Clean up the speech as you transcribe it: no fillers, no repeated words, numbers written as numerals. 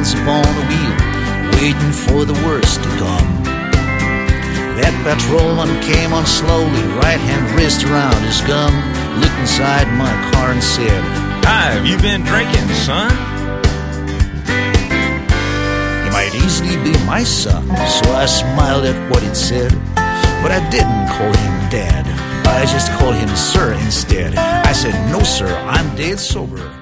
hands upon the wheel, waiting for the worst to come. That patrolman came on slowly, right hand wrist around his gun, looked inside my car and said, "Hi, have you been drinking, son?" He might easily be my son, so I smiled at what it said, but I didn't call him Dad. I just called him Sir instead. I said, "No, sir, I'm dead sober."